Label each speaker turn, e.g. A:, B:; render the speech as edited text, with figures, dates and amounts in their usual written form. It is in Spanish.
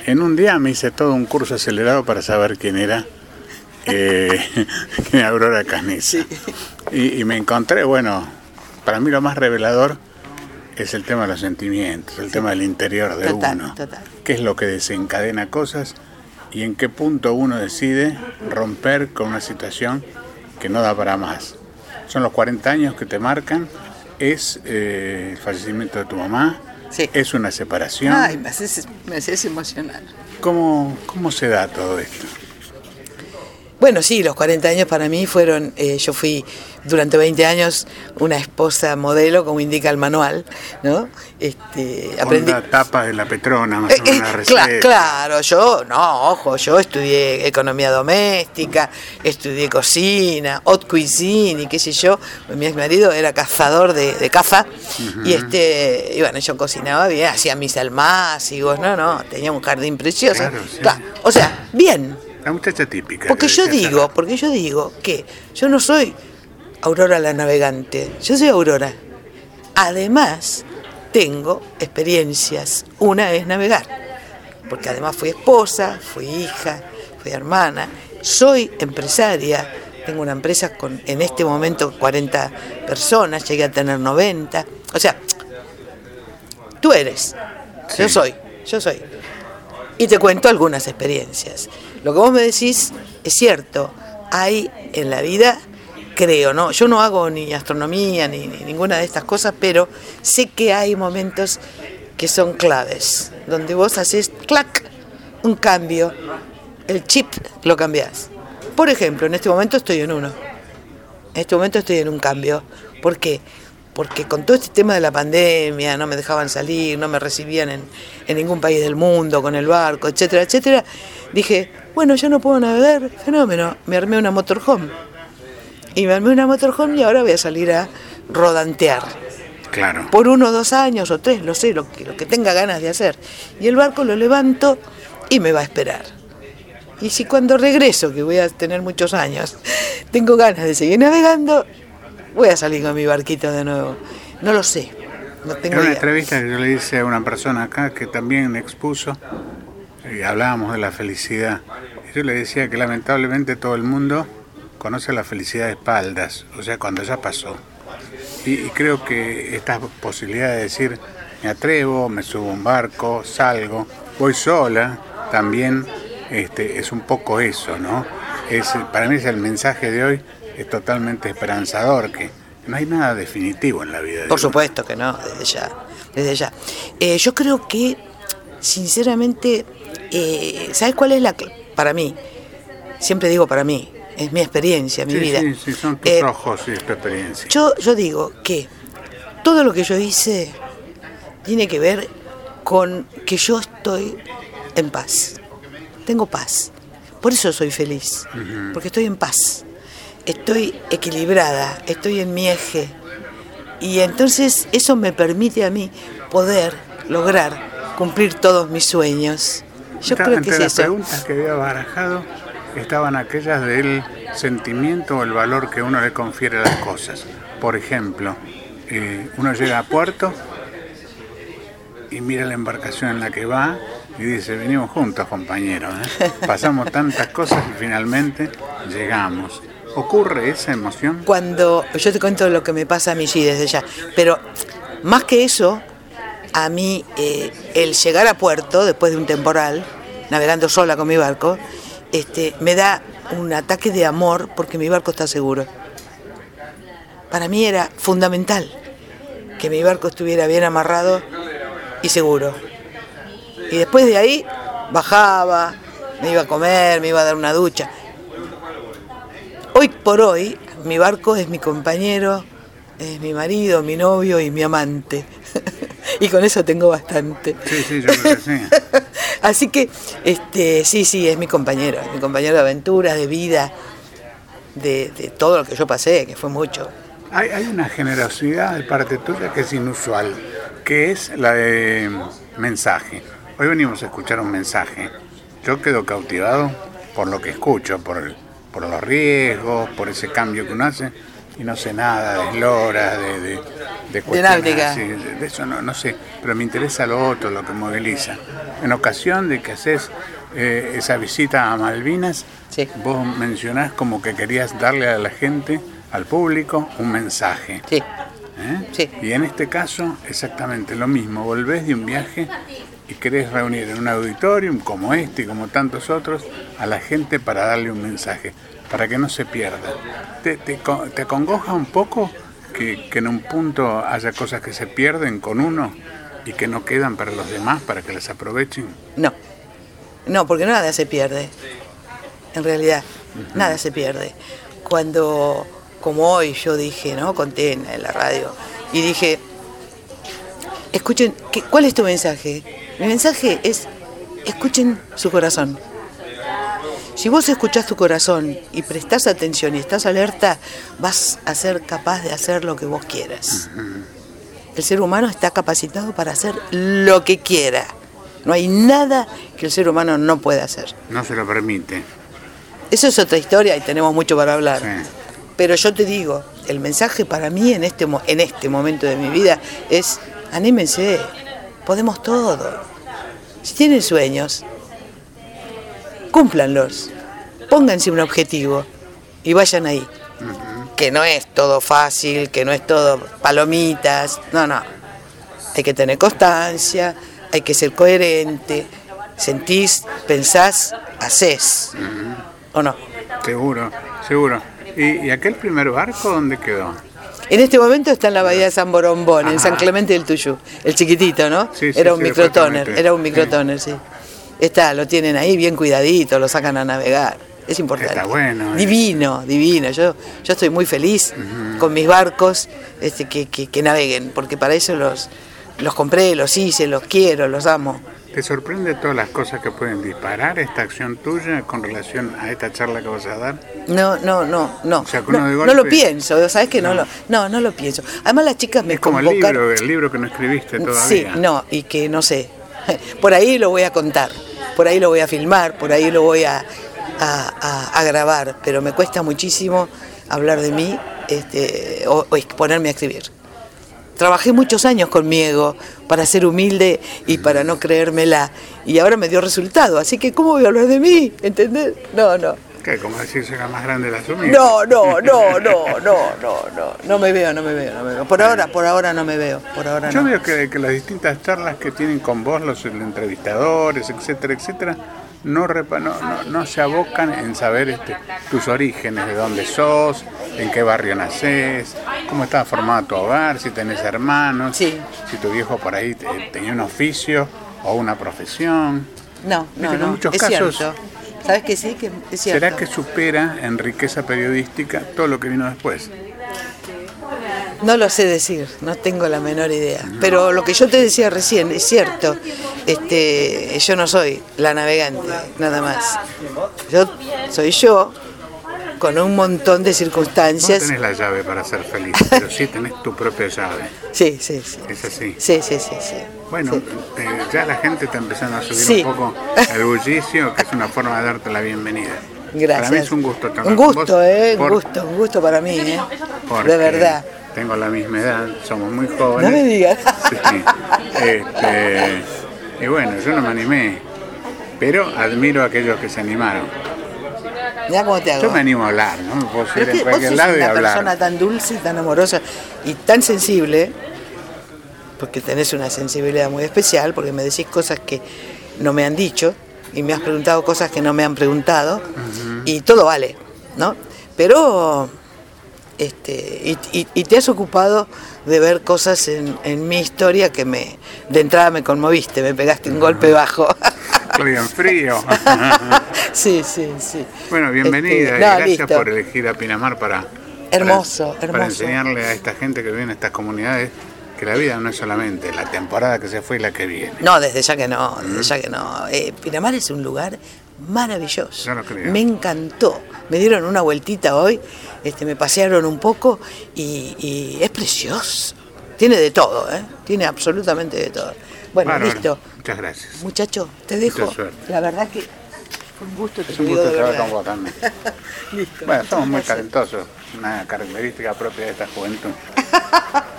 A: En un día me hice todo un curso acelerado para saber quién era Aurora Canessa.
B: Sí.
A: Y me encontré, bueno, para mí lo más revelador es el tema de los sentimientos, el tema del interior de uno.
B: Total.
A: ¿Qué es lo que desencadena cosas y en qué punto uno decide romper con una situación que no da para más? Son los 40 años que te marcan, es el fallecimiento de tu mamá,
B: Sí.
A: es una separación.
B: Ay, me haces emocionar.
A: ¿Cómo se da todo esto?
B: Bueno, sí, los 40 años para mí fueron, yo fui durante 20 años una esposa modelo, como indica el manual, ¿no?
A: Aprendí la tapa de la Petrona, más o menos la receta.
B: Claro, yo estudié economía doméstica, estudié cocina, haute cuisine y qué sé yo. Mi ex marido era cazador de caza. Uh-huh. Y bueno, yo cocinaba bien, hacía mis almácigos, tenía un jardín precioso. Claro, o sea, bien.
A: La muchacha típica.
B: Porque yo digo que yo no soy Aurora la navegante, yo soy Aurora. Además, tengo experiencias. Una es navegar, porque además fui esposa, fui hija, fui hermana, soy empresaria, tengo una empresa con en este momento 40 personas, llegué a tener 90. O sea, tú eres, sí. Yo soy. Y te cuento algunas experiencias. Lo que vos me decís es cierto, hay en la vida, creo, ¿no? Yo no hago ni astronomía ni ninguna de estas cosas, pero sé que hay momentos que son claves, donde vos haces clac, un cambio, el chip lo cambiás. Por ejemplo, en este momento estoy en uno. En este momento estoy en un cambio. ¿Por qué? Porque con todo este tema de la pandemia, no me dejaban salir, no me recibían en ningún país del mundo, con el barco, etcétera, etcétera, dije, bueno, yo no puedo navegar, fenómeno, me armé una motorhome. Y me armé una motorhome y ahora voy a salir a rodantear.
A: Claro.
B: Por 1 o 2 años o 3, lo sé, lo que tenga ganas de hacer. Y el barco lo levanto y me va a esperar. Y si cuando regreso, que voy a tener muchos años, tengo ganas de seguir navegando, voy a salir con mi barquito de nuevo. No lo sé, no tengo idea.
A: En una entrevista que yo le hice a una persona acá que también expuso, y hablábamos de la felicidad. Yo le decía que lamentablemente todo el mundo conoce la felicidad de espaldas, o sea, cuando ya pasó. Y creo que esta posibilidad de decir, me atrevo, me subo a un barco, salgo, voy sola, también es un poco eso, ¿no? Para mí es el mensaje de hoy, es totalmente esperanzador, que no hay nada definitivo en la vida.
B: Por supuesto que no, desde ya. Yo creo que, sinceramente, ¿sabes cuál es para mí? Siempre digo para mí, es mi experiencia, mi vida.
A: Sí, son tus ojos y tu experiencia.
B: Yo digo que todo lo que yo hice tiene que ver con que yo estoy en paz. Tengo paz. Por eso soy feliz, porque estoy en paz. Estoy equilibrada, estoy en mi eje. Y entonces eso me permite a mí poder lograr cumplir todos mis sueños. Yo creo que es eso.
A: Las preguntas que había barajado estaban aquellas del sentimiento o el valor que uno le confiere a las cosas. Por ejemplo, uno llega a puerto y mira la embarcación en la que va y dice, venimos juntos, compañeros, pasamos tantas cosas y finalmente llegamos. ¿Ocurre esa emoción?
B: Cuando yo te cuento lo que me pasa a mí, sí, desde ya, pero más que eso, a mí el llegar a puerto después de un temporal, navegando sola con mi barco, me da un ataque de amor porque mi barco está seguro. Para mí era fundamental que mi barco estuviera bien amarrado y seguro. Y después de ahí bajaba, me iba a comer, me iba a dar una ducha. Hoy por hoy, mi barco es mi compañero, es mi marido, mi novio y mi amante. Y con eso tengo bastante.
A: Sí, yo creo que sí.
B: Así que, sí, es mi compañero de aventuras, de vida, de todo lo que yo pasé, que fue mucho.
A: Hay una generosidad de parte tuya que es inusual, que es la de mensaje. Hoy venimos a escuchar un mensaje. Yo quedo cautivado por lo que escucho, por los riesgos, por ese cambio que uno hace. y no sé nada de esloras, de cuestiones así, de eso no sé, pero me interesa lo otro, lo que moviliza. En ocasión de que haces esa visita a Malvinas,
B: sí,
A: vos mencionás como que querías darle a la gente, al público, un mensaje.
B: Sí. Sí.
A: Y en este caso, exactamente lo mismo, volvés de un viaje y querés reunir en un auditorium como este y como tantos otros a la gente para darle un mensaje, para que no se pierda. ¿Te acongoja un poco que en un punto haya cosas que se pierden con uno y que no quedan para los demás, para que las aprovechen?
B: No, porque nada se pierde, en realidad, nada se pierde. Cuando, como hoy yo dije, ¿no? Conté en la radio, y dije, escuchen, ¿cuál es tu mensaje? Mi mensaje es, escuchen su corazón. Si vos escuchás tu corazón y prestás atención y estás alerta, vas a ser capaz de hacer lo que vos quieras. El ser humano está capacitado para hacer lo que quiera. No hay nada que el ser humano no pueda hacer.
A: No se lo permite.
B: Eso es otra historia y tenemos mucho para hablar.
A: Sí.
B: Pero yo te digo, el mensaje para mí en este momento de mi vida es, anímense, podemos todo. Si tienen sueños, cúmplanlos, pónganse un objetivo y vayan ahí. Que no es todo fácil, que no es todo palomitas, no. Hay que tener constancia, hay que ser coherente, sentís, pensás, hacés, ¿o no?
A: Seguro. ¿Y aquel primer barco dónde quedó?
B: En este momento está en la bahía de San Borombón, en San Clemente del Tuyú, el chiquitito, ¿no?
A: Sí,
B: era un microtoner, sí. Está, lo tienen ahí bien cuidadito, lo sacan a navegar, es importante.
A: Está bueno.
B: Divino. Yo estoy muy feliz con mis barcos que naveguen, porque para eso los compré, los hice, los quiero, los amo.
A: ¿Te sorprende todas las cosas que pueden disparar esta acción tuya con relación a esta charla que vas a dar?
B: No.
A: O sea, que uno de golpe...
B: No lo pienso, ¿sabes qué? No lo pienso. Además las chicas me convocan...
A: Es como el libro que no escribiste todavía.
B: Sí, y que no sé. Por ahí lo voy a contar, por ahí lo voy a filmar, por ahí lo voy a grabar, pero me cuesta muchísimo hablar de mí o exponerme a escribir. Trabajé muchos años con mi ego para ser humilde y para no creérmela, y ahora me dio resultado, así que ¿cómo voy a hablar de mí? ¿Entendés? No.
A: ¿Qué? ¿Como decir soy la más grande de las humildes?
B: No me veo. Por ahora no me veo.
A: Yo veo que las distintas charlas que tienen con vos, los entrevistadores, etcétera, no se abocan en saber tus orígenes, de dónde sos, en qué barrio nacés, cómo estaba formado tu hogar, si tenés hermanos,
B: sí,
A: si tu viejo por ahí tenía un oficio o una profesión.
B: No,
A: en muchos
B: es
A: casos,
B: cierto. ¿Sabes que sí? Que es cierto.
A: ¿Será que supera en riqueza periodística todo lo que vino después?
B: No lo sé decir, no tengo la menor idea. Pero lo que yo te decía recién, es cierto. Yo no soy la navegante, nada más. Soy yo, con un montón de circunstancias.
A: No tenés la llave para ser feliz, pero sí tenés tu propia llave.
B: Sí.
A: ¿Es así?
B: Sí.
A: Bueno,
B: sí.
A: Ya la gente está empezando a subir un poco el bullicio, que es una forma de darte la bienvenida.
B: Gracias.
A: Para mí es un gusto estar
B: con vos. Un gusto para mí, de verdad.
A: Tengo la misma edad, somos muy jóvenes.
B: No me digas.
A: Sí. Y bueno, yo no me animé, pero admiro a aquellos que se animaron.
B: Mirá cómo te hago.
A: Yo me animo a hablar, ¿no? Me puedo ir en
B: vos
A: cualquier
B: sos
A: lado y
B: una
A: hablar.
B: persona tan dulce, tan amorosa y tan sensible, porque tenés una sensibilidad muy especial, porque me decís cosas que no me han dicho y me has preguntado cosas que no me han preguntado, y todo vale, ¿no? Pero y te has ocupado de ver cosas en mi historia que de entrada me conmoviste, me pegaste un golpe bajo.
A: Estoy en frío.
B: Sí.
A: Bueno, bienvenida y gracias por elegir a Pinamar para enseñarle a esta gente que vive en estas comunidades que la vida no es solamente la temporada que se fue y la que viene.
B: No, desde ya que no. Pinamar es un lugar maravilloso.
A: Yo lo creo.
B: Me encantó. Me dieron una vueltita hoy, me pasearon un poco y es precioso. Tiene de todo, tiene absolutamente de todo. Bueno,
A: Bárbaro.
B: Listo.
A: Muchas gracias.
B: Muchacho, te dejo.
A: Mucha suerte.
B: La verdad que fue un gusto.
A: Es un gusto trabajar con vos también.
B: Listo.
A: Bueno, somos muy talentosos. una característica propia de esta juventud.